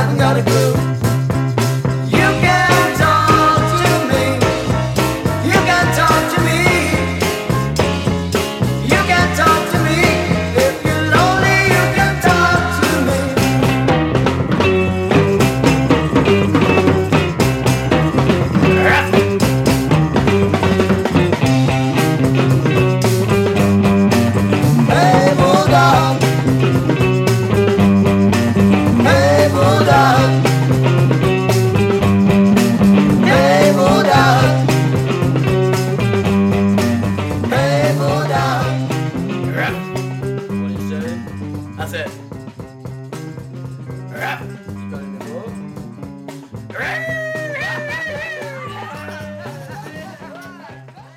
haven't got a clue. You can talk to me. You can talk to me. You can talk to me. If you're lonely, you can talk to me. Hey, bulldog. Hey, bulldog. Hey, bulldog. Hey, bulldog. What did you say? That's it.